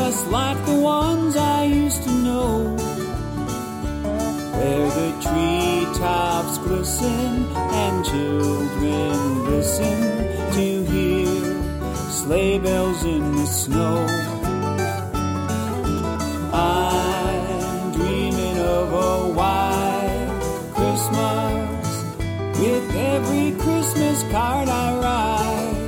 just like the ones I used to know, where the treetops glisten and children listen to hear sleigh bells in the snow. I'm dreaming of a white Christmas with every Christmas card I write.